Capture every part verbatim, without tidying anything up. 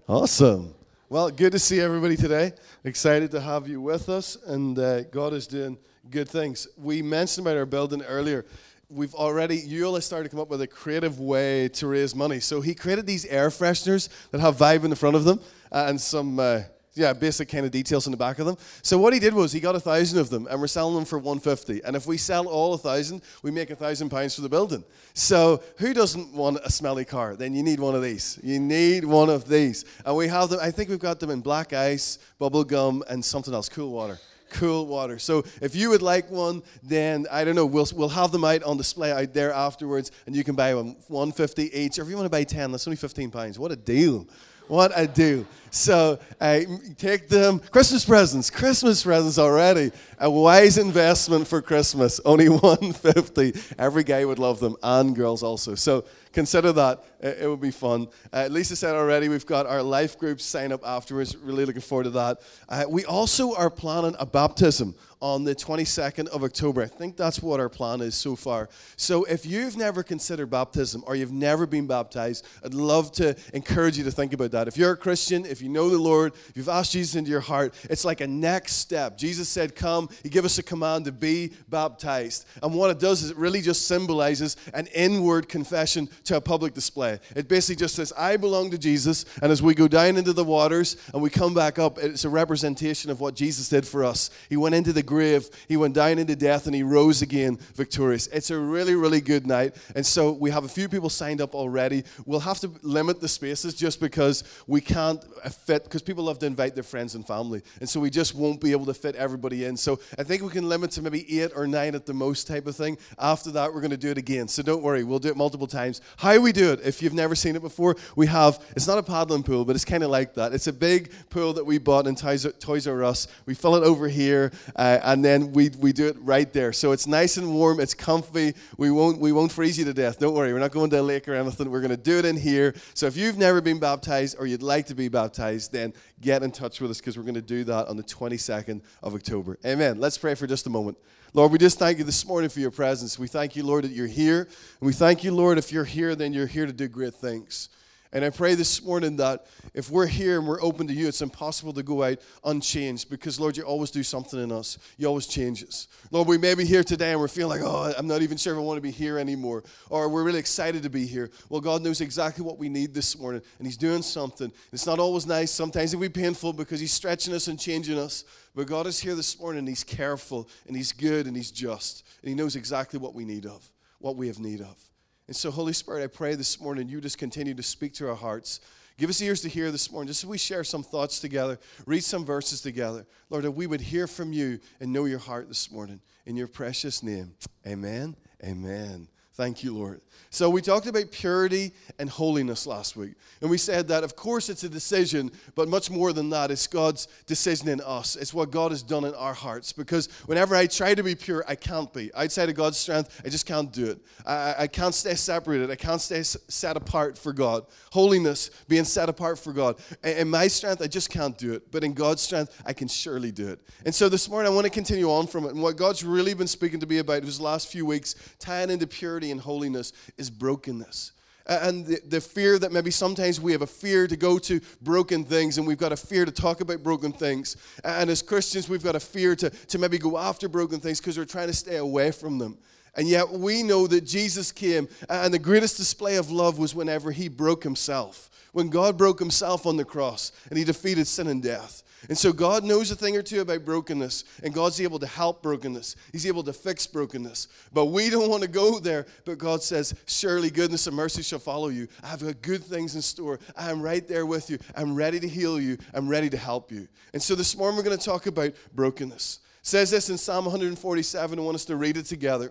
Awesome. Well, good to see everybody today. Excited to have you with us, and uh, God is doing good things. We mentioned about our building earlier. We've already, Yule has started to come up with a creative way to raise money. So he created these air fresheners that have Vibe in the front of them uh, and some, uh, yeah, basic kind of details in the back of them. So what he did was he got a thousand of them, and we're selling them for one fifty. And if we sell all a thousand, we make a thousand pounds for the building. So who doesn't want a smelly car? Then you need one of these. You need one of these. And we have them, I think we've got them in black ice, bubble gum, and something else, cool water. Cool water. So if you would like one, then I don't know, we'll we'll have them out on display out there afterwards, and you can buy one, one fifty each. Or if you want to buy ten, that's only fifteen pounds. What a deal. What a deal. So uh, take them. Christmas presents. Christmas presents already. A wise investment for Christmas. Only one fifty. Every guy would love them, and girls also. So consider that. It, it would be fun. Uh, Lisa said already we've got our life group sign up afterwards. Really looking forward to that. Uh, we also are planning a baptism on the twenty-second of October. I think that's what our plan is so far. So if you've never considered baptism or you've never been baptized, I'd love to encourage you to think about that. If you're a Christian, if you know the Lord, if you've asked Jesus into your heart, it's like a next step. Jesus said, come. He gave us a command to be baptized. And what it does is it really just symbolizes an inward confession to a public display. It basically just says, I belong to Jesus. And as we go down into the waters and we come back up, it's a representation of what Jesus did for us. He went into the grave, he went down into death, and he rose again victorious. It's a really, really good night. And so we have a few people signed up already. We'll have to limit the spaces just because we can't fit, because people love to invite their friends and family. And so we just won't be able to fit everybody in. So I think we can limit to maybe eight or nine at the most type of thing. After that, we're going to do it again. So don't worry, we'll do it multiple times. How we do it, if you've never seen it before, we have, it's not a paddling pool, but it's kind of like that. It's a big pool that we bought in Toys, Toys R Us. We fill it over here, uh, and then we we do it right there. So it's nice and warm, it's comfy. We won't we won't freeze you to death. Don't worry, we're not going to a lake or anything. We're going to do it in here. So if you've never been baptized or you'd like to be baptized, then get in touch with us, because we're going to do that on the twenty-second of October. Amen. Let's pray for just a moment. Lord, we just thank you this morning for your presence. We thank you, Lord, that you're here. And we thank you, Lord, if you're here, then you're here to do great things. And I pray this morning that if we're here and we're open to you, it's impossible to go out unchanged, because, Lord, you always do something in us. You always change us. Lord, we may be here today and we're feeling like, oh, I'm not even sure if I want to be here anymore. Or we're really excited to be here. Well, God knows exactly what we need this morning, and he's doing something. It's not always nice. Sometimes it will be painful because he's stretching us and changing us. But God is here this morning, and he's careful, and he's good, and he's just. And he knows exactly what we need of, what we have need of. And so, Holy Spirit, I pray this morning you just continue to speak to our hearts. Give us ears to hear this morning, just as we share some thoughts together, read some verses together. Lord, that we would hear from you and know your heart this morning. In your precious name, amen, amen. Thank you, Lord. So we talked about purity and holiness last week. And we said that, of course, it's a decision, but much more than that, it's God's decision in us. It's what God has done in our hearts. Because whenever I try to be pure, I can't be. Outside of God's strength, I just can't do it. I, I can't stay separated. I can't stay set apart for God. Holiness, being set apart for God. In my strength, I just can't do it. But in God's strength, I can surely do it. And so this morning, I want to continue on from it. And what God's really been speaking to me about these last few weeks, tying into purity and holiness, is brokenness. And the, the fear that maybe sometimes we have a fear to go to broken things, and we've got a fear to talk about broken things. And as Christians, we've got a fear to, to maybe go after broken things because we're trying to stay away from them. And yet we know that Jesus came, and the greatest display of love was whenever he broke himself. When God broke himself on the cross, and he defeated sin and death. And so God knows a thing or two about brokenness, and God's able to help brokenness. He's able to fix brokenness. But we don't want to go there, but God says, surely goodness and mercy shall follow you. I have got good things in store. I am right there with you. I'm ready to heal you. I'm ready to help you. And so this morning we're going to talk about brokenness. It says this in Psalm one forty-seven. I want us to read it together.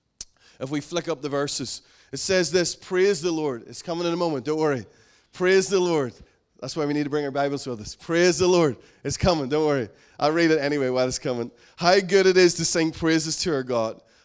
If we flick up the verses, it says this, praise the Lord. It's coming in a moment, don't worry. Praise the Lord. That's why we need to bring our Bibles with us. Praise the Lord. It's coming, don't worry. I'll read it anyway while it's coming. How good it is to sing praises to our God.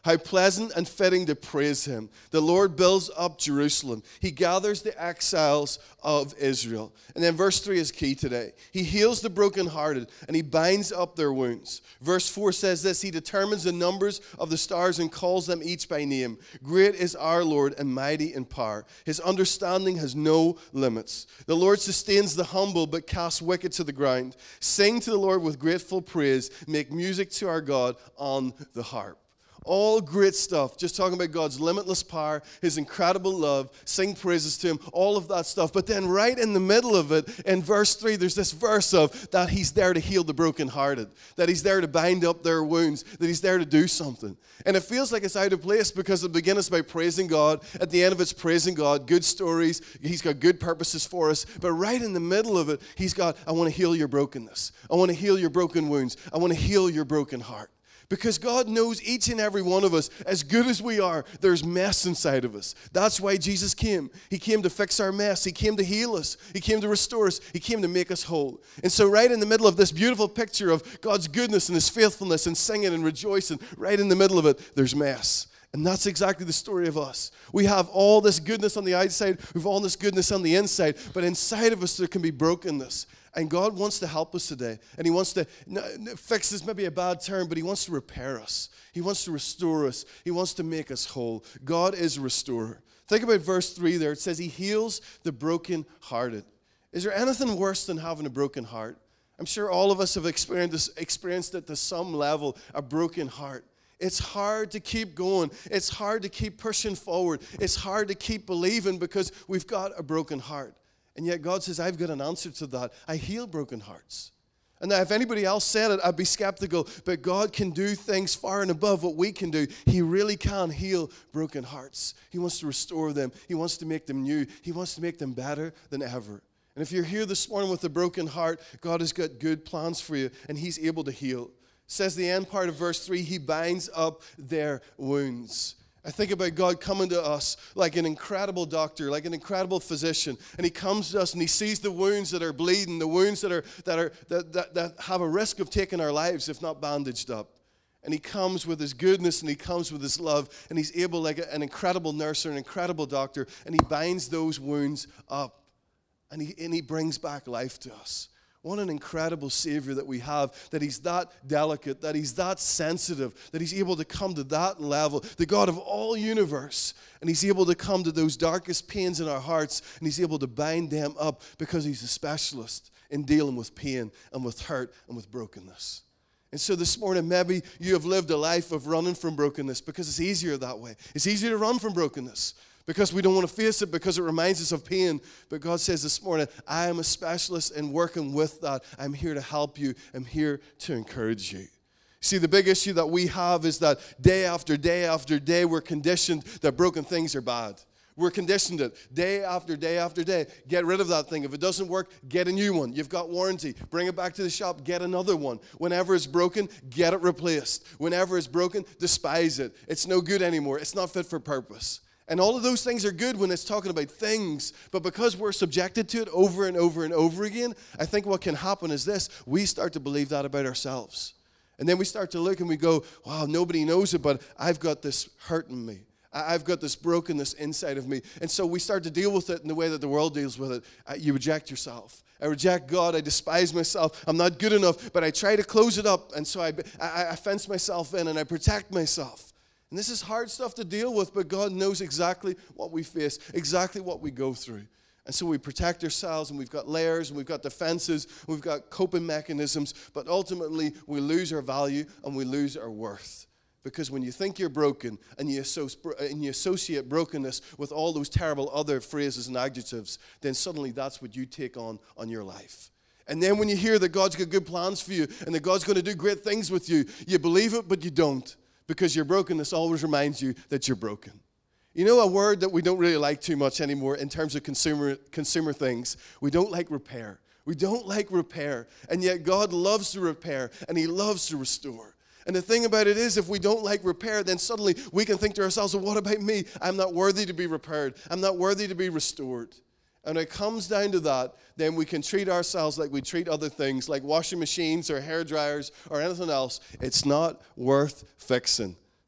How pleasant and fitting to praise him. The Lord builds up Jerusalem. He gathers the exiles of Israel. And then verse three is key today. He heals the brokenhearted and he binds up their wounds. Verse four says this, he determines the numbers of the stars and calls them each by name. Great is our Lord and mighty in power. His understanding has no limits. The Lord sustains the humble but casts wicked to the ground. Sing to the Lord with grateful praise. Make music to our God on the harp. All great stuff, just talking about God's limitless power, his incredible love, sing praises to him, all of that stuff. But then right in the middle of it, in verse three, there's this verse of that he's there to heal the brokenhearted, that he's there to bind up their wounds, that he's there to do something. And it feels like it's out of place because at the beginning it's about praising God, at the end of it's praising God, good stories, he's got good purposes for us. But right in the middle of it, he's got, I want to heal your brokenness. I want to heal your broken wounds. I want to heal your broken heart. Because God knows each and every one of us, as good as we are, there's mess inside of us. That's why Jesus came. He came to fix our mess. He came to heal us. He came to restore us. He came to make us whole. And so right in the middle of this beautiful picture of God's goodness and his faithfulness and singing and rejoicing, right in the middle of it, there's mess. And that's exactly the story of us. We have all this goodness on the outside. We have all this goodness on the inside. But inside of us, there can be brokenness. And God wants to help us today. And he wants to fix this, maybe a bad term, but he wants to repair us. He wants to restore us. He wants to make us whole. God is a restorer. Think about verse three there. It says he heals the brokenhearted. Is there anything worse than having a broken heart? I'm sure all of us have experienced, experienced it to some level, a broken heart. It's hard to keep going. It's hard to keep pushing forward. It's hard to keep believing because we've got a broken heart. And yet God says, I've got an answer to that. I heal broken hearts. And now if anybody else said it, I'd be skeptical. But God can do things far and above what we can do. He really can heal broken hearts. He wants to restore them. He wants to make them new. He wants to make them better than ever. And if you're here this morning with a broken heart, God has got good plans for you, and he's able to heal. It says the end part of verse three, he binds up their wounds. I think about God coming to us like an incredible doctor, like an incredible physician, and he comes to us and he sees the wounds that are bleeding, the wounds that are that are that, that, that have a risk of taking our lives if not bandaged up. And he comes with his goodness and he comes with his love, and he's able, like an incredible nurse or an incredible doctor, and he binds those wounds up, and he and he brings back life to us. What an incredible Savior that we have, that he's that delicate, that he's that sensitive, that he's able to come to that level, the God of all universe, and he's able to come to those darkest pains in our hearts, and he's able to bind them up because he's a specialist in dealing with pain and with hurt and with brokenness. And so this morning, maybe you have lived a life of running from brokenness because it's easier that way. It's easier to run from brokenness because we don't want to face it, because it reminds us of pain. But God says this morning, I am a specialist in working with that. I'm here to help you. I'm here to encourage you. See, the big issue that we have is that day after day after day, we're conditioned that broken things are bad. We're conditioned it day after day after day. Get rid of that thing. If it doesn't work, get a new one. You've got warranty. Bring it back to the shop. Get another one. Whenever it's broken, get it replaced. Whenever it's broken, despise it. It's no good anymore. It's not fit for purpose. And all of those things are good when it's talking about things, but because we're subjected to it over and over and over again, I think what can happen is this: we start to believe that about ourselves. And then we start to look and we go, wow, nobody knows it, but I've got this hurt in me. I've got this brokenness inside of me. And so we start to deal with it in the way that the world deals with it. You reject yourself. I reject God. I despise myself. I'm not good enough, but I try to close it up. And so I, I, I fence myself in and I protect myself. And this is hard stuff to deal with, but God knows exactly what we face, exactly what we go through. And so we protect ourselves, and we've got layers, and we've got defenses, we've got coping mechanisms, but ultimately we lose our value and we lose our worth. Because when you think you're broken and you, associ- and you associate brokenness with all those terrible other phrases and adjectives, then suddenly that's what you take on on your life. And then when you hear that God's got good plans for you and that God's going to do great things with you, you believe it, but you don't. Because your brokenness always reminds you that you're broken. You know, a word that we don't really like too much anymore in terms of consumer consumer things, we don't like repair. We don't like repair. And yet God loves to repair, and he loves to restore. And the thing about it is, if we don't like repair, then suddenly we can think to ourselves, well, what about me? I'm not worthy to be repaired. I'm not worthy to be restored. And when it comes down to that, then we can treat ourselves like we treat other things, like washing machines or hair dryers or anything else. It's not worth fixing.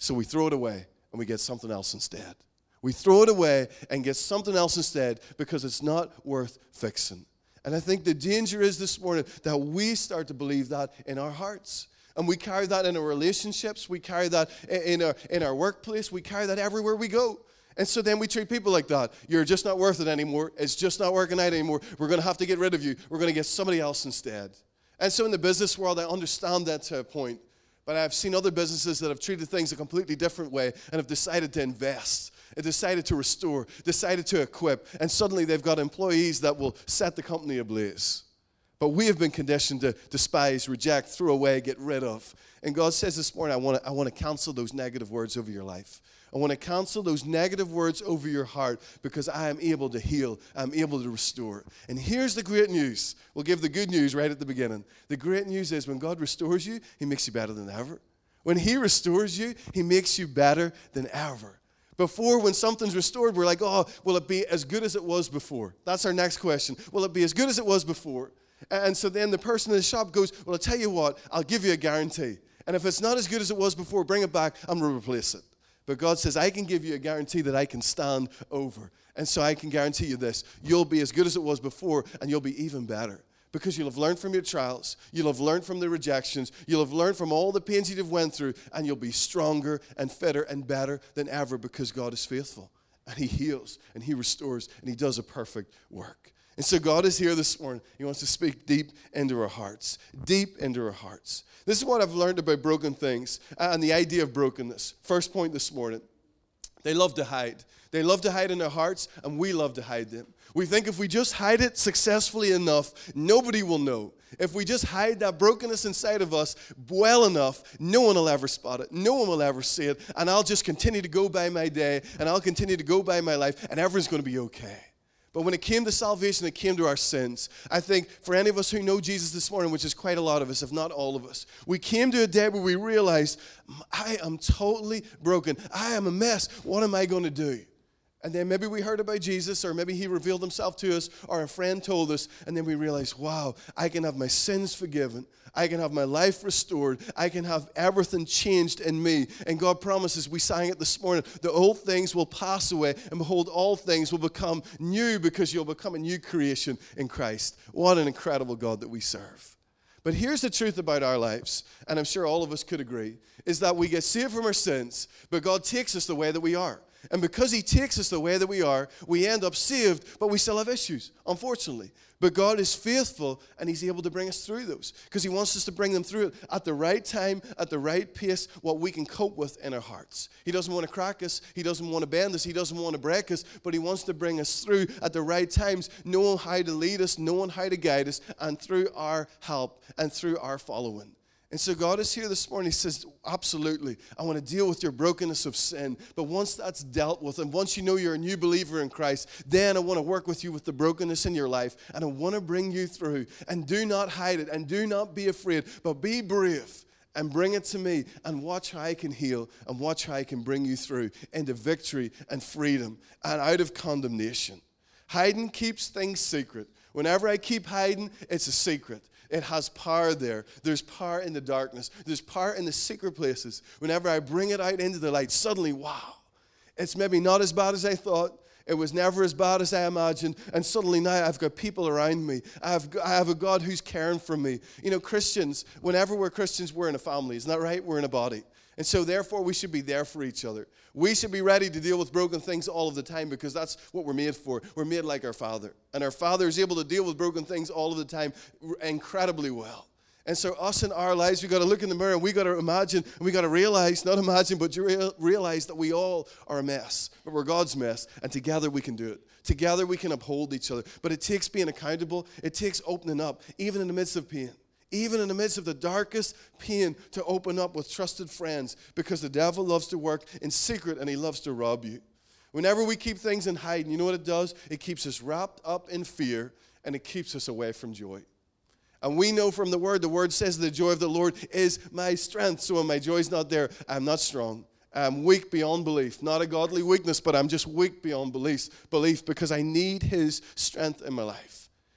So we throw it away and we get something else instead. We throw it away and get something else instead because it's not worth fixing. And I think the danger is this morning that we start to believe that in our hearts. And we carry that in our relationships. We carry that in our, in our workplace. We carry that everywhere we go. And so then we treat people like that. You're just not worth it anymore. It's just not working out anymore. We're going to have to get rid of you. We're going to get somebody else instead. And so in the business world, I understand that to a point. But I've seen other businesses that have treated things a completely different way and have decided to invest, and decided to restore, decided to equip, and suddenly they've got employees that will set the company ablaze. But we have been conditioned to despise, reject, throw away, get rid of. And God says this morning, I want to I want to cancel those negative words over your life. I want to cancel those negative words over your heart because I am able to heal. I'm able to restore. And here's the great news. We'll give the good news right at the beginning. The great news is when God restores you, he makes you better than ever. When he restores you, he makes you better than ever. Before, when something's restored, we're like, oh, will it be as good as it was before? That's our next question. Will it be as good as it was before? And so then the person in the shop goes, well, I'll tell you what, I'll give you a guarantee. And if it's not as good as it was before, bring it back, I'm going to replace it. But God says, I can give you a guarantee that I can stand over. And so I can guarantee you this. You'll be as good as it was before, and you'll be even better. Because you'll have learned from your trials. You'll have learned from the rejections. You'll have learned from all the pains you've went through. And you'll be stronger and fitter and better than ever because God is faithful. And he heals, and he restores, and he does a perfect work. And so God is here this morning. He wants to speak deep into our hearts. Deep into our hearts. This is what I've learned about broken things and the idea of brokenness. First point this morning. They love to hide. They love to hide in their hearts, and we love to hide them. We think if we just hide it successfully enough, nobody will know. If we just hide that brokenness inside of us well enough, no one will ever spot it. No one will ever see it. And I'll just continue to go by my day, and I'll continue to go by my life, and everything's going to be okay. But when it came to salvation, it came to our sins. I think for any of us who know Jesus this morning, which is quite a lot of us, if not all of us, we came to a day where we realized, I am totally broken. I am a mess. What am I going to do? And then maybe we heard about Jesus, or maybe he revealed himself to us, or a friend told us, and then we realized, wow, I can have my sins forgiven. I can have my life restored. I can have everything changed in me. And God promises, we sang it this morning, the old things will pass away, and behold, all things will become new because you'll become a new creation in Christ. What an incredible God that we serve. But here's the truth about our lives, and I'm sure all of us could agree, is that we get saved from our sins, but God takes us the way that we are. And because he takes us the way that we are, we end up saved, but we still have issues, unfortunately. But God is faithful, and he's able to bring us through those because he wants us to bring them through it at the right time, at the right pace, what we can cope with in our hearts. He doesn't want to crack us. He doesn't want to bend us. He doesn't want to break us, but he wants to bring us through at the right times, knowing how to lead us, knowing how to guide us, and through our help and through our following. And so God is here this morning. He says, absolutely, I want to deal with your brokenness of sin. But once that's dealt with, and once you know you're a new believer in Christ, then I want to work with you with the brokenness in your life. And I want to bring you through. And do not hide it. And do not be afraid. But be brave. And bring it to me. And watch how I can heal. And watch how I can bring you through into victory and freedom. And out of condemnation. Hiding keeps things secret. Whenever I keep hiding, it's a secret. It has power there. There's power in the darkness. There's power in the secret places. Whenever I bring it out into the light, suddenly, wow, it's maybe not as bad as I thought. It was never as bad as I imagined. And suddenly now I've got people around me. I have, I have a God who's caring for me. You know, Christians, whenever we're Christians, we're in a family. Isn't that right? We're in a body. And so therefore we should be there for each other. We should be ready to deal with broken things all of the time because that's what we're made for. We're made like our Father. And our Father is able to deal with broken things all of the time incredibly well. And so us in our lives, we got to look in the mirror and we got to imagine and we got to realize, not imagine, but realize that we all are a mess. But we're God's mess and together we can do it. Together we can uphold each other. But it takes being accountable. It takes opening up, even in the midst of pain. Even in the midst of the darkest pain, to open up with trusted friends because the devil loves to work in secret and he loves to rob you. Whenever we keep things in hiding, you know what it does? It keeps us wrapped up in fear and it keeps us away from joy. And we know from the Word, the Word says the joy of the Lord is my strength. So when my joy is not there, I'm not strong. I'm weak beyond belief. Not a godly weakness, but I'm just weak beyond belief, belief because I need His strength in my life.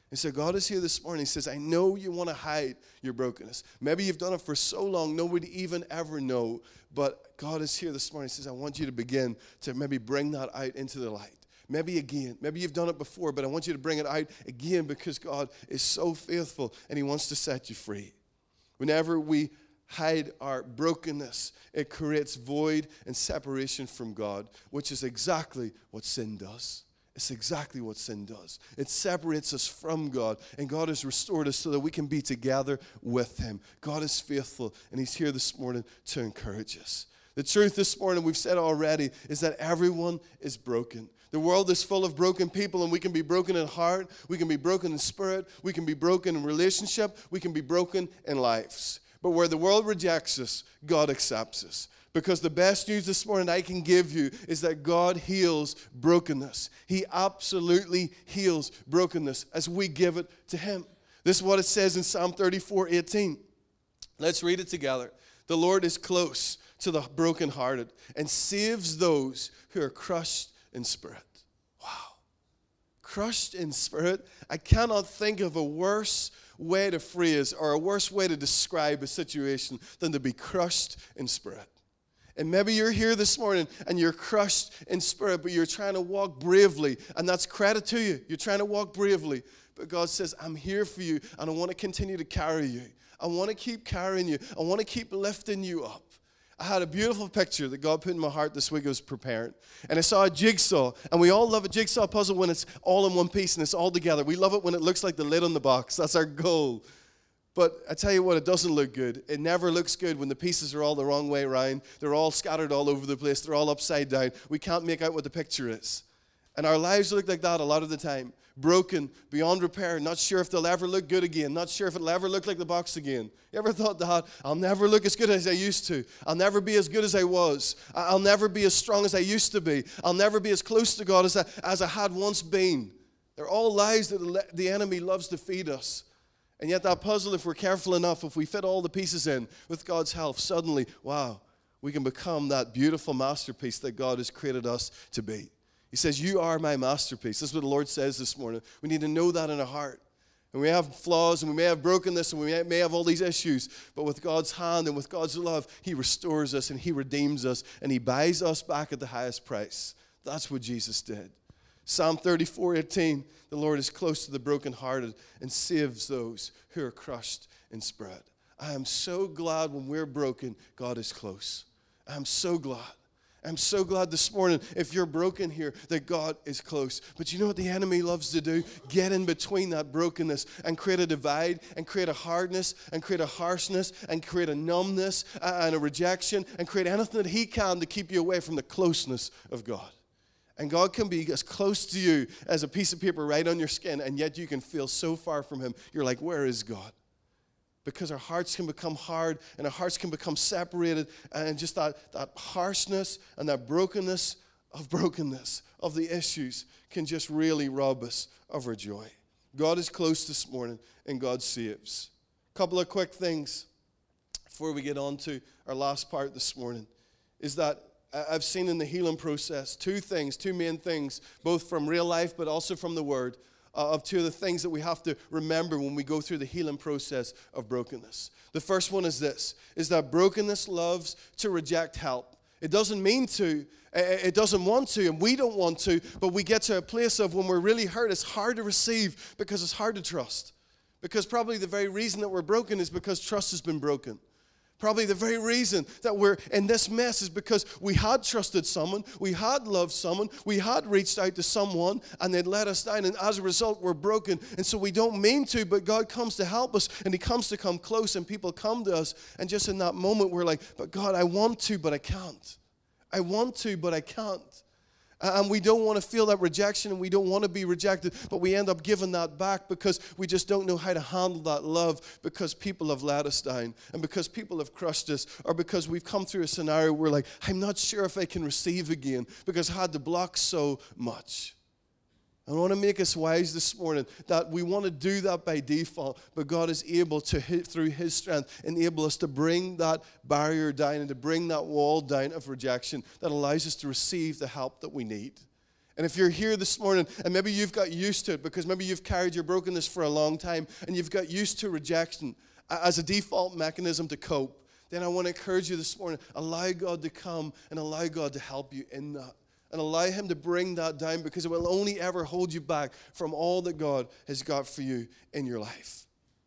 And so God is here this morning. He says, I know you want to hide your brokenness. Maybe you've done it for so long, nobody even ever know. But God is here this morning. He says, I want you to begin to maybe bring that out into the light. Maybe again. Maybe you've done it before, but I want you to bring it out again because God is so faithful and he wants to set you free. Whenever we hide our brokenness, it creates void and separation from God, which is exactly what sin does. It's exactly what sin does. It separates us from God, and God has restored us so that we can be together with him. God is faithful, and he's here this morning to encourage us. The truth this morning, we've said already, is that everyone is broken. The world is full of broken people, and we can be broken in heart, we can be broken in spirit, we can be broken in relationship, we can be broken in lives. But where the world rejects us, God accepts us. Because the best news this morning I can give you is that God heals brokenness. He absolutely heals brokenness as we give it to him. This is what it says in Psalm thirty-four eighteen. Let's read it together. The Lord is close to the brokenhearted and saves those who are crushed in spirit. Wow. Crushed in spirit. I cannot think of a worse way to phrase or a worse way to describe a situation than to be crushed in spirit. And maybe you're here this morning and you're crushed in spirit, but you're trying to walk bravely. And that's credit to you. You're trying to walk bravely. But God says, I'm here for you and I want to continue to carry you. I want to keep carrying you. I want to keep lifting you up. I had a beautiful picture that God put in my heart this week I was preparing. And I saw a jigsaw. And we all love a jigsaw puzzle when it's all in one piece and it's all together. We love it when it looks like the lid on the box. That's our goal. But I tell you what, it doesn't look good. It never looks good when the pieces are all the wrong way around. They're all scattered all over the place. They're all upside down. We can't make out what the picture is. And our lives look like that a lot of the time. Broken, beyond repair, not sure if they'll ever look good again, not sure if it'll ever look like the box again. You ever thought that? I'll never look as good as I used to. I'll never be as good as I was. I'll never be as strong as I used to be. I'll never be as close to God as I, as I had once been. They're all lies that the, the enemy loves to feed us. And yet that puzzle, if we're careful enough, if we fit all the pieces in with God's help, suddenly, wow, we can become that beautiful masterpiece that God has created us to be. He says, you are my masterpiece. This is what the Lord says this morning. We need to know that in our heart. And we have flaws and we may have brokenness and we may have all these issues, but with God's hand and with God's love, he restores us and he redeems us and he buys us back at the highest price. That's what Jesus did. Psalm thirty-four eighteen, the Lord is close to the brokenhearted and saves those who are crushed in spirit. I am so glad when we're broken, God is close. I'm so glad. I'm so glad this morning, if you're broken here, that God is close. But you know what the enemy loves to do? Get in between that brokenness and create a divide and create a hardness and create a harshness and create a numbness and a rejection and create anything that he can to keep you away from the closeness of God. And God can be as close to you as a piece of paper right on your skin, and yet you can feel so far from him. You're like, where is God? Because our hearts can become hard and our hearts can become separated, and just that, that harshness and that brokenness of brokenness of the issues can just really rob us of our joy. God is close this morning and God saves. A couple of quick things before we get on to our last part this morning is that I've seen in the healing process two things, two main things, both from real life but also from the Word, uh, of two of the things that we have to remember when we go through the healing process of brokenness. The first one is this, is that brokenness loves to reject help. It doesn't mean to, it doesn't want to, and we don't want to, but we get to a place of when we're really hurt, it's hard to receive because it's hard to trust. Because probably the very reason that we're broken is because trust has been broken. Probably the very reason that we're in this mess is because we had trusted someone, we had loved someone, we had reached out to someone, and they'd let us down, and as a result, we're broken. And so we don't mean to, but God comes to help us, and he comes to come close, and people come to us, and just in that moment, we're like, but God, I want to, but I can't. I want to, but I can't. And we don't want to feel that rejection, and we don't want to be rejected, but we end up giving that back because we just don't know how to handle that love because people have let us down and because people have crushed us, or because we've come through a scenario where we're like, I'm not sure if I can receive again because I had to block so much. I want to make us wise this morning that we want to do that by default, but God is able to, hit through his strength, enable us to bring that barrier down and to bring that wall down of rejection that allows us to receive the help that we need. And if you're here this morning and maybe you've got used to it because maybe you've carried your brokenness for a long time and you've got used to rejection as a default mechanism to cope, then I want to encourage you this morning, allow God to come and allow God to help you in that. And allow him to bring that down because it will only ever hold you back from all that God has got for you in your life.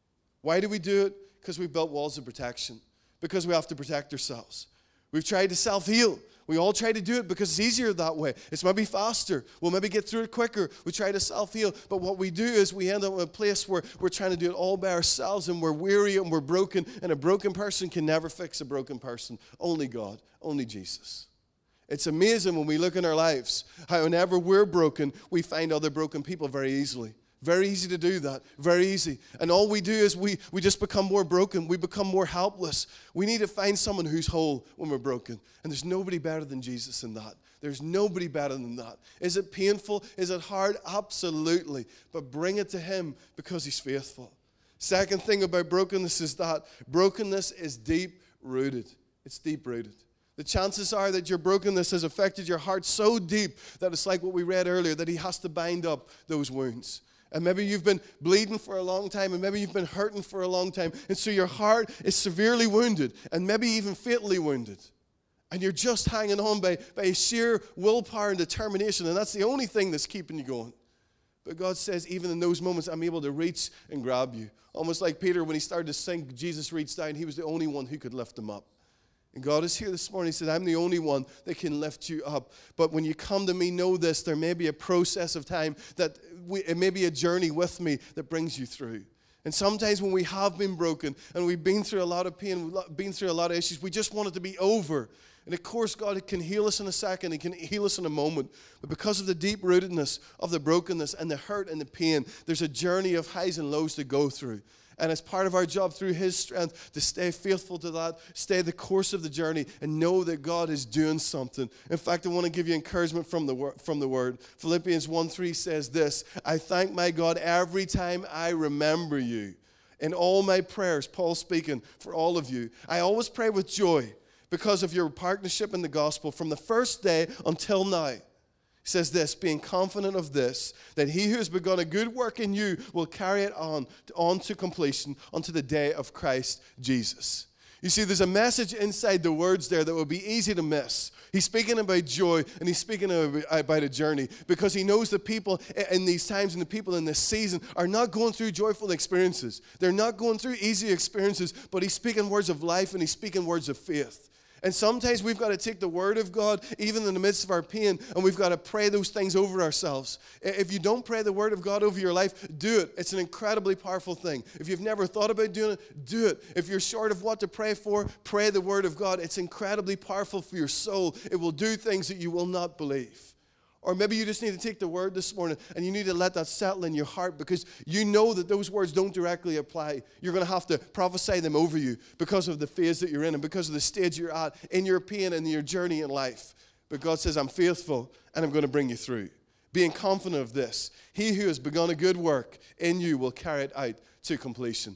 Why do we do it? Because we've built walls of protection. Because we have to protect ourselves. We've tried to self-heal. We all try to do it because it's easier that way. It's maybe faster. We'll maybe get through it quicker. We try to self-heal. But what we do is we end up in a place where we're trying to do it all by ourselves and we're weary and we're broken. And a broken person can never fix a broken person. Only God. Only Jesus. It's amazing when we look in our lives how whenever we're broken, we find other broken people very easily. Very easy to do that. Very easy. And all we do is we, we just become more broken. We become more helpless. We need to find someone who's whole when we're broken. And there's nobody better than Jesus in that. There's nobody better than that. Is it painful? Is it hard? Absolutely. But bring it to him because he's faithful. Second thing about brokenness is that brokenness is deep-rooted. It's deep-rooted. The chances are that your brokenness has affected your heart so deep that it's like what we read earlier, that he has to bind up those wounds. And maybe you've been bleeding for a long time, and maybe you've been hurting for a long time, and so your heart is severely wounded, and maybe even fatally wounded. And you're just hanging on by, by sheer willpower and determination, and that's the only thing that's keeping you going. But God says, even in those moments, I'm able to reach and grab you. Almost like Peter, when he started to sink, Jesus reached down. He was the only one who could lift him up. And God is here this morning. He said, I'm the only one that can lift you up. But when you come to me, know this, there may be a process of time, that we, it may be a journey with me that brings you through. And sometimes when we have been broken and we've been through a lot of pain, we've been through a lot of issues, we just want it to be over. And of course, God can heal us in a second. He can heal us in a moment. But because of the deep-rootedness of the brokenness and the hurt and the pain, there's a journey of highs and lows to go through. And it's part of our job through his strength to stay faithful to that, stay the course of the journey, and know that God is doing something. In fact, I want to give you encouragement from the, wor- from the word. Philippians one three says this, I thank my God every time I remember you. In all my prayers, Paul speaking for all of you, I always pray with joy because of your partnership in the gospel from the first day until now. He says this, being confident of this, that he who has begun a good work in you will carry it on, on to completion unto the day of Christ Jesus. You see, there's a message inside the words there that would be easy to miss. He's speaking about joy, and he's speaking about a journey, because he knows the people in these times and the people in this season are not going through joyful experiences. They're not going through easy experiences, but he's speaking words of life and he's speaking words of faith. And sometimes we've got to take the word of God, even in the midst of our pain, and we've got to pray those things over ourselves. If you don't pray the word of God over your life, do it. It's an incredibly powerful thing. If you've never thought about doing it, do it. If you're short of what to pray for, pray the word of God. It's incredibly powerful for your soul. It will do things that you will not believe. Or maybe you just need to take the word this morning and you need to let that settle in your heart, because you know that those words don't directly apply. You're going to have to prophesy them over you because of the phase that you're in and because of the stage you're at in your pain and your journey in life. But God says, I'm faithful and I'm going to bring you through. Being confident of this, he who has begun a good work in you will carry it out to completion.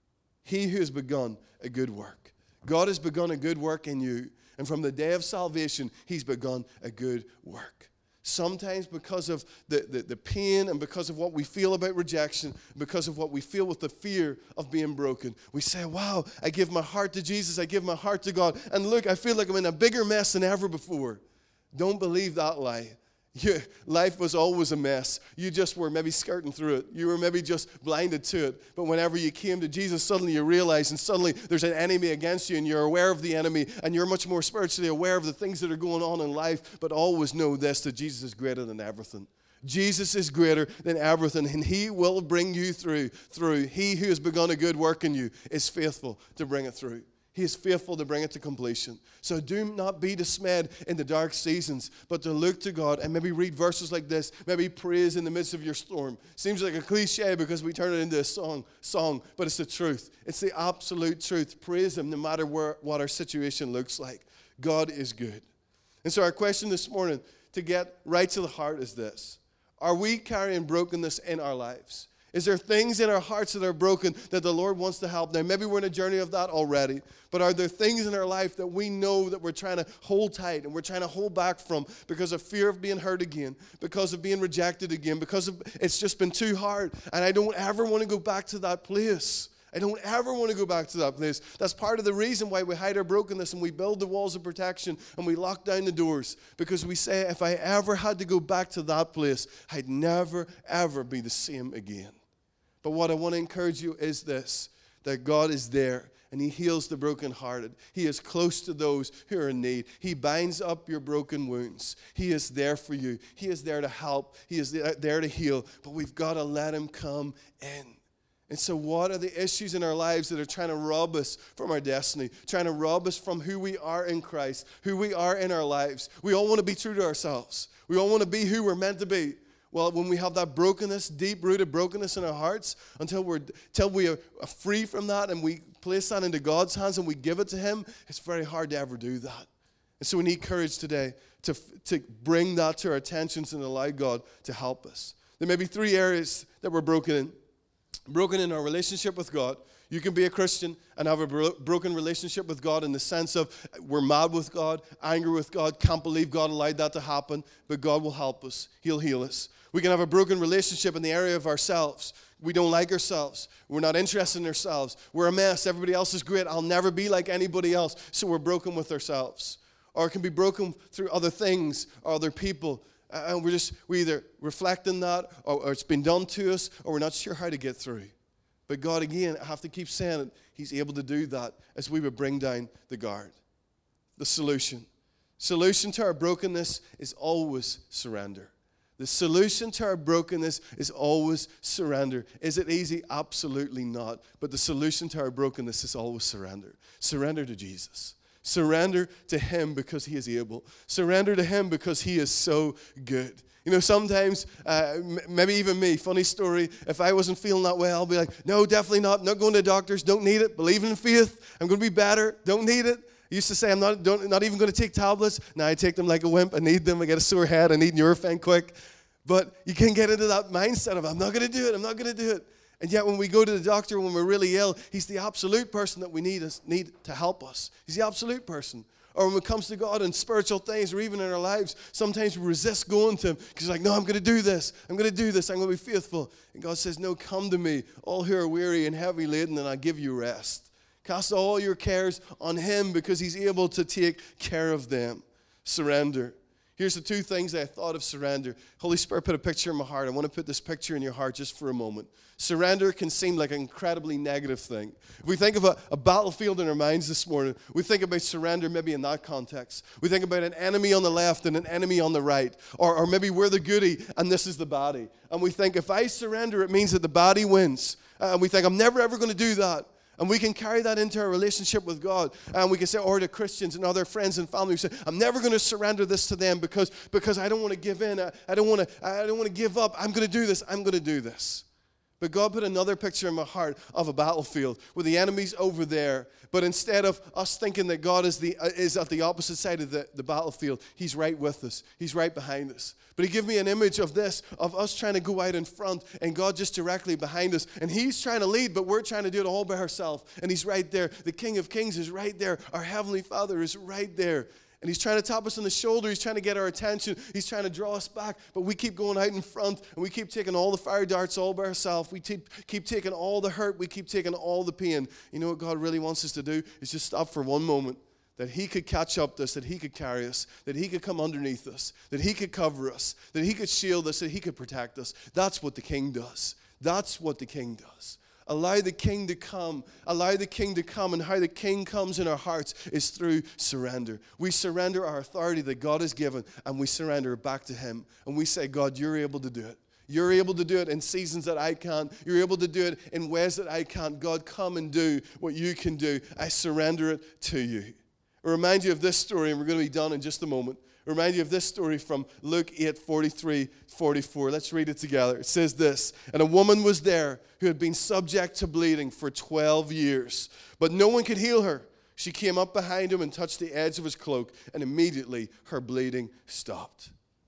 He who has begun a good work. God has begun a good work in you, and from the day of salvation, he's begun a good work. Sometimes because of the, the, the pain and because of what we feel about rejection, because of what we feel with the fear of being broken, we say, wow, I give my heart to Jesus, I give my heart to God, and look, I feel like I'm in a bigger mess than ever before. Don't believe that lie. You, life was always a mess. You just were maybe skirting through it. You were maybe just blinded to it. But whenever you came to Jesus, suddenly you realize, and suddenly there's an enemy against you, and you're aware of the enemy, and you're much more spiritually aware of the things that are going on in life. But always know this, that Jesus is greater than everything. Jesus is greater than everything, and he will bring you through. Through he who has begun a good work in you is faithful to bring it through. He is faithful to bring it to completion. So do not be dismayed in the dark seasons, but to look to God and maybe read verses like this, maybe praise in the midst of your storm. Seems like a cliche because we turn it into a song, song, but it's the truth. It's the absolute truth. Praise him no matter where, what our situation looks like. God is good. And so our question this morning to get right to the heart is this. Are we carrying brokenness in our lives? Is there things in our hearts that are broken that the Lord wants to help? Now, maybe we're in a journey of that already, but are there things in our life that we know that we're trying to hold tight and we're trying to hold back from because of fear of being hurt again, because of being rejected again, because of, it's just been too hard, and I don't ever want to go back to that place. I don't ever want to go back to that place. That's part of the reason why we hide our brokenness and we build the walls of protection and we lock down the doors, because we say, if I ever had to go back to that place, I'd never, ever be the same again. But what I want to encourage you is this, that God is there and He heals the brokenhearted. He is close to those who are in need. He binds up your broken wounds. He is there for you. He is there to help. He is there to heal. But we've got to let Him come in. And so what are the issues in our lives that are trying to rob us from our destiny, trying to rob us from who we are in Christ, who we are in our lives? We all want to be true to ourselves. We all want to be who we're meant to be. Well, when we have that brokenness, deep-rooted brokenness in our hearts, until we're until we are free from that and we place that into God's hands and we give it to Him, it's very hard to ever do that. And so we need courage today to, to bring that to our attentions and allow God to help us. There may be three areas that we're broken in. Broken in our relationship with God. You can be a Christian and have a bro- broken relationship with God in the sense of we're mad with God, angry with God, can't believe God allowed that to happen, but God will help us. He'll heal us. We can have a broken relationship in the area of ourselves. We don't like ourselves. We're not interested in ourselves. We're a mess. Everybody else is great. I'll never be like anybody else. So we're broken with ourselves. Or it can be broken through other things or other people. And we're just, we either reflect on that, or, or it's been done to us, or we're not sure how to get through. But God, again, I have to keep saying it, He's able to do that as we would bring down the guard. The solution. Solution to our brokenness is always surrender. The solution to our brokenness is always surrender. Is it easy? Absolutely not. But the solution to our brokenness is always surrender. Surrender to Jesus. Surrender to Him because He is able. Surrender to Him because He is so good. You know, sometimes, uh, m- maybe even me, funny story, if I wasn't feeling that way, I'll be like, no, definitely not. Not going to doctors. Don't need it. Believe in faith. I'm going to be better. Don't need it. I used to say, I'm not don't, not even going to take tablets. Now I take them like a wimp. I need them. I get a sore head. I need Nurofen quick. But you can get into that mindset of, I'm not going to do it. I'm not going to do it. And yet when we go to the doctor when we're really ill, He's the absolute person that we need, us, need to help us. He's the absolute person. Or when it comes to God and spiritual things, or even in our lives, sometimes we resist going to Him because He's like, no, I'm going to do this. I'm going to do this. I'm going to be faithful. And God says, no, come to me, all who are weary and heavy laden, and I'll give you rest. Cast all your cares on Him because He's able to take care of them. Surrender. Here's the two things that I thought of surrender. Holy Spirit put a picture in my heart. I want to put this picture in your heart just for a moment. Surrender can seem like an incredibly negative thing. If we think of a, a battlefield in our minds this morning, we think about surrender maybe in that context. We think about an enemy on the left and an enemy on the right. Or, or maybe we're the goodie and this is the baddie. And we think if I surrender, it means that the baddie wins. Uh, and we think, I'm never ever going to do that. And we can carry that into our relationship with God. And we can say, or to Christians and other friends and family, we say, I'm never going to surrender this to them because, because I don't want to give in. I, I don't want to I don't want to give up. I'm going to do this. I'm going to do this. But God put another picture in my heart of a battlefield where the enemy's over there. But instead of us thinking that God is the uh, is at the opposite side of the, the battlefield, He's right with us. He's right behind us. But He gave me an image of this, of us trying to go out in front and God just directly behind us. And He's trying to lead, but we're trying to do it all by ourselves. And He's right there. The King of Kings is right there. Our Heavenly Father is right there. And He's trying to tap us on the shoulder. He's trying to get our attention. He's trying to draw us back. But we keep going out in front, and we keep taking all the fire darts all by ourselves. We keep, keep taking all the hurt. We keep taking all the pain. You know what God really wants us to do? Is just stop for one moment, that He could catch up to us, that He could carry us, that He could come underneath us, that He could cover us, that He could shield us, that He could protect us. That's what the King does. That's what the King does. Allow the King to come. Allow the King to come. And how the King comes in our hearts is through surrender. We surrender our authority that God has given, and we surrender it back to Him. And we say, God, you're able to do it. You're able to do it in seasons that I can't. You're able to do it in ways that I can't. God, come and do what you can do. I surrender it to you. I remind you of this story, and we're going to be done in just a moment. Remind you of this story from Luke eight, forty-three, forty-four. Let's read it together. It says this, and a woman was there who had been subject to bleeding for twelve years, but no one could heal her. She came up behind him and touched the edge of his cloak, and immediately her bleeding stopped.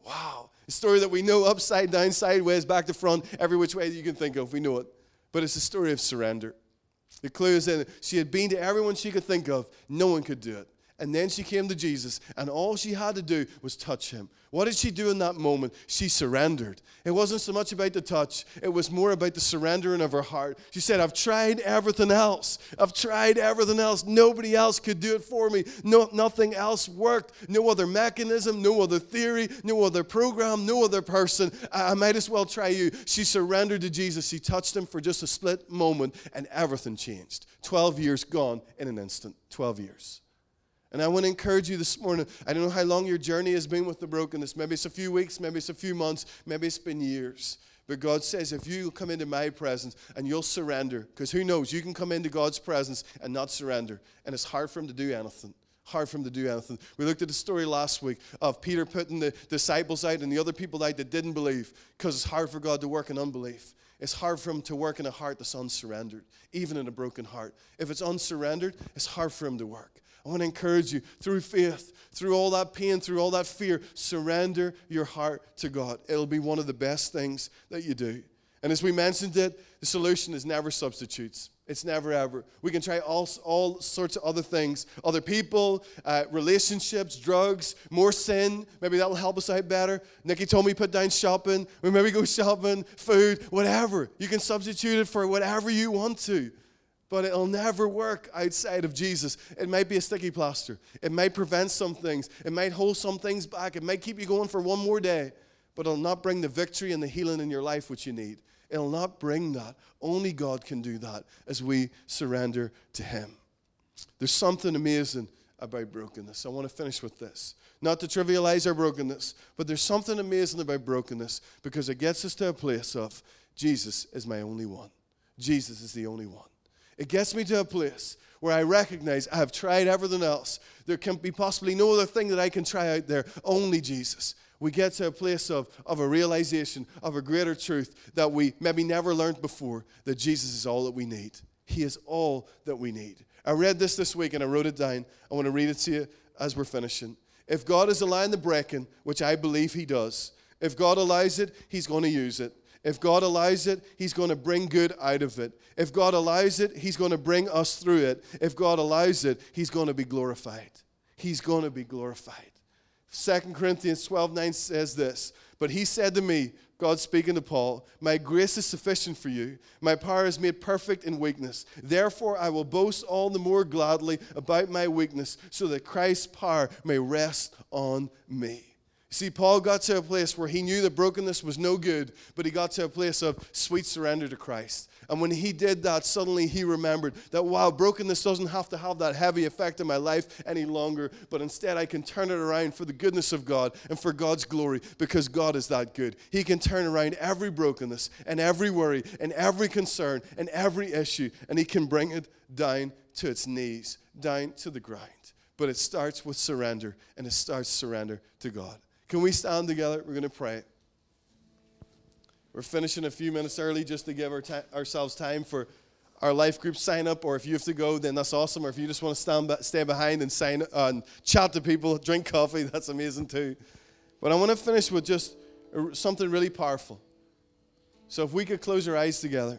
Wow. A story that we know upside down, sideways, back to front, every which way that you can think of. We know it. But it's a story of surrender. The clue is that she had been to everyone she could think of. No one could do it. And then she came to Jesus, and all she had to do was touch him. What did she do in that moment? She surrendered. It wasn't so much about the touch. It was more about the surrendering of her heart. She said, I've tried everything else. I've tried everything else. Nobody else could do it for me. No, nothing else worked. No other mechanism, no other theory, no other program, no other person. I, I might as well try you. She surrendered to Jesus. She touched him for just a split moment, and everything changed. Twelve years gone in an instant. Twelve years. And I want to encourage you this morning. I don't know how long your journey has been with the brokenness. Maybe it's a few weeks, maybe it's a few months, maybe it's been years. But God says, if you come into my presence and you'll surrender, because who knows, you can come into God's presence and not surrender. And it's hard for him to do anything. Hard for him to do anything. We looked at the story last week of Peter putting the disciples out and the other people out that didn't believe, because it's hard for God to work in unbelief. It's hard for him to work in a heart that's unsurrendered, even in a broken heart. If it's unsurrendered, it's hard for him to work. I want to encourage you, through faith, through all that pain, through all that fear, surrender your heart to God. It'll be one of the best things that you do. And as we mentioned it, the solution is never substitutes. It's never ever. We can try all, all sorts of other things. Other people, uh, relationships, drugs, more sin. Maybe that'll help us out better. Nikki told me put down shopping. We maybe go shopping, food, whatever. You can substitute it for whatever you want to. But it'll never work outside of Jesus. It might be a sticky plaster. It might prevent some things. It might hold some things back. It might keep you going for one more day. But it'll not bring the victory and the healing in your life which you need. It'll not bring that. Only God can do that as we surrender to him. There's something amazing about brokenness. I want to finish with this. Not to trivialize our brokenness, but there's something amazing about brokenness because it gets us to a place of Jesus is my only one. Jesus is the only one. It gets me to a place where I recognize I have tried everything else. There can be possibly no other thing that I can try out there, only Jesus. We get to a place of, of a realization of a greater truth that we maybe never learned before, that Jesus is all that we need. He is all that we need. I read this this week and I wrote it down. I want to read it to you as we're finishing. If God is allowing the breaking, which I believe he does, if God allows it, he's going to use it. If God allows it, he's going to bring good out of it. If God allows it, he's going to bring us through it. If God allows it, he's going to be glorified. He's going to be glorified. Second Corinthians twelve nine says this, but he said to me, God speaking to Paul, my grace is sufficient for you. My power is made perfect in weakness. Therefore, I will boast all the more gladly about my weakness so that Christ's power may rest on me. See, Paul got to a place where he knew that brokenness was no good, but he got to a place of sweet surrender to Christ. And when he did that, suddenly he remembered that, wow, brokenness doesn't have to have that heavy effect in my life any longer, but instead I can turn it around for the goodness of God and for God's glory because God is that good. He can turn around every brokenness and every worry and every concern and every issue, and he can bring it down to its knees, down to the ground. But it starts with surrender, and it starts surrender to God. Can we stand together? We're going to pray. We're finishing a few minutes early just to give our ta- ourselves time for our life group sign up. Or if you have to go, then that's awesome. Or if you just want to stand, ba- stay behind and sign uh, and chat to people, drink coffee, that's amazing too. But I want to finish with just something really powerful. So if we could close our eyes together.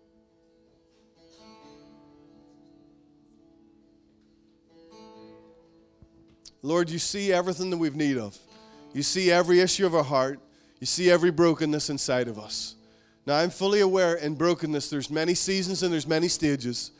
Lord, you see everything that we've need of. You see every issue of our heart. You see every brokenness inside of us. Now, I'm fully aware in brokenness there's many seasons and there's many stages.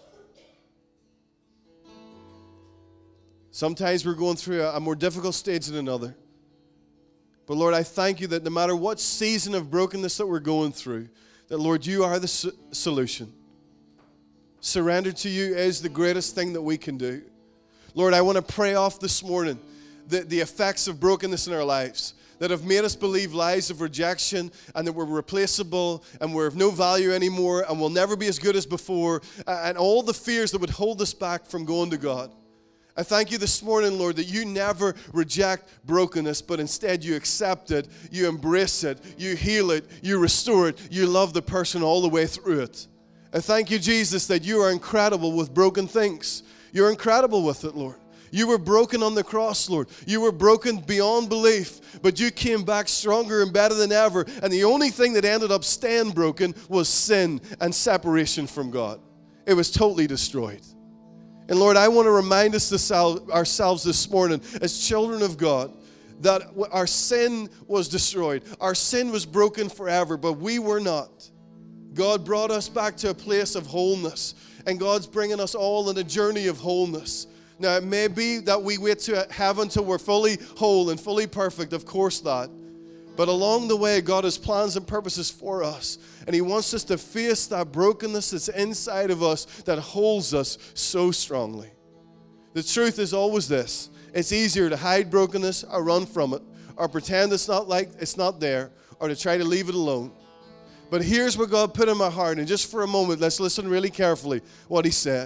Sometimes we're going through a, a more difficult stage than another. But Lord, I thank you that no matter what season of brokenness that we're going through, that Lord, you are the so- solution. Surrender to you is the greatest thing that we can do. Lord, I want to pray off this morning the, the effects of brokenness in our lives that have made us believe lies of rejection and that we're replaceable and we're of no value anymore and we'll never be as good as before, and all the fears that would hold us back from going to God. I thank you this morning, Lord, that you never reject brokenness, but instead you accept it, you embrace it, you heal it, you restore it, you love the person all the way through it. I thank you, Jesus, that you are incredible with broken things. You're incredible with it, Lord. You were broken on the cross, Lord. You were broken beyond belief, but you came back stronger and better than ever. And the only thing that ended up staying broken was sin and separation from God. It was totally destroyed. And Lord, I want to remind us this, ourselves this morning as children of God that our sin was destroyed. Our sin was broken forever, but we were not. God brought us back to a place of wholeness, and God's bringing us all on a journey of wholeness. Now, it may be that we wait to heaven until we're fully whole and fully perfect, of course that. But along the way, God has plans and purposes for us, and He wants us to face that brokenness that's inside of us that holds us so strongly. The truth is always this. It's easier to hide brokenness or run from it, or pretend it's not like it's not there, or to try to leave it alone. But here's what God put in my heart, and just for a moment, let's listen really carefully what He said.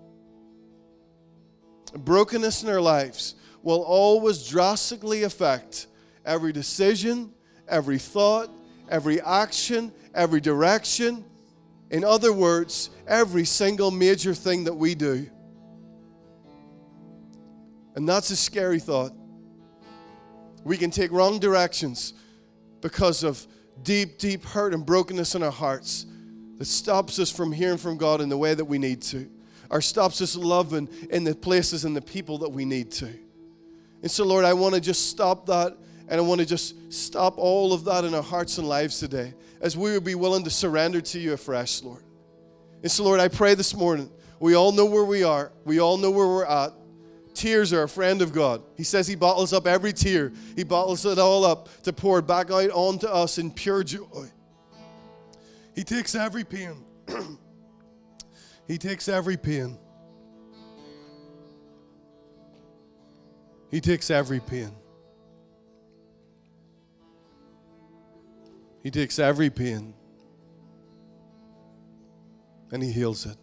Brokenness in our lives will always drastically affect every decision, every thought, every action, every direction. In other words, every single major thing that we do. And that's a scary thought. We can take wrong directions because of deep, deep hurt and brokenness in our hearts that stops us from hearing from God in the way that we need to, or stops us loving in the places and the people that we need to. And so, Lord, I want to just stop that, and I want to just stop all of that in our hearts and lives today as we would be willing to surrender to you afresh, Lord. And so, Lord, I pray this morning, we all know where we are. We all know where we're at. Tears are a friend of God. He says He bottles up every tear. He bottles it all up to pour it back out onto us in pure joy. He takes every pain. He takes every pain. He takes every pain. He takes every pain. And He heals it.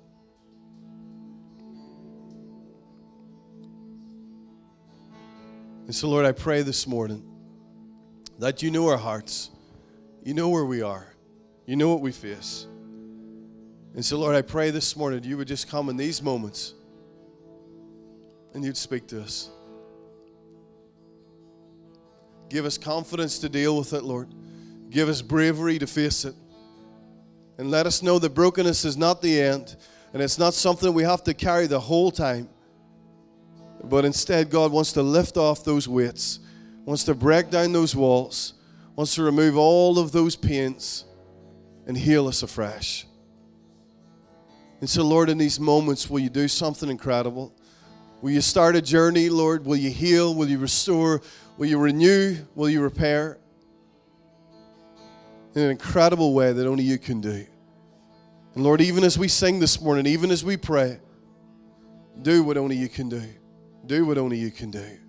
And so, Lord, I pray this morning that you know our hearts. You know where we are. You know what we face. And so, Lord, I pray this morning you would just come in these moments and you'd speak to us. Give us confidence to deal with it, Lord. Give us bravery to face it. And let us know that brokenness is not the end, and it's not something we have to carry the whole time. But instead, God wants to lift off those weights, wants to break down those walls, wants to remove all of those pains and heal us afresh. And so, Lord, in these moments, will you do something incredible? Will you start a journey, Lord? Will you heal? Will you restore? Will you renew? Will you repair? In an incredible way that only you can do. And Lord, even as we sing this morning, even as we pray, do what only you can do. Do what only you can do.